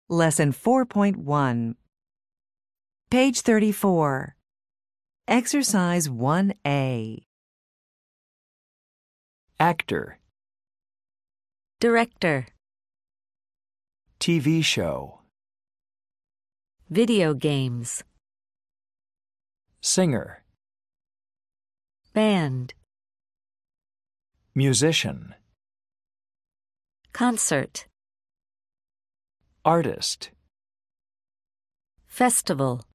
Lesson 4.1. Page 34. Exercise 1A. Actor. Director. TV show. Video games. Singer. Band. Musician. Concert. Artist. Festival.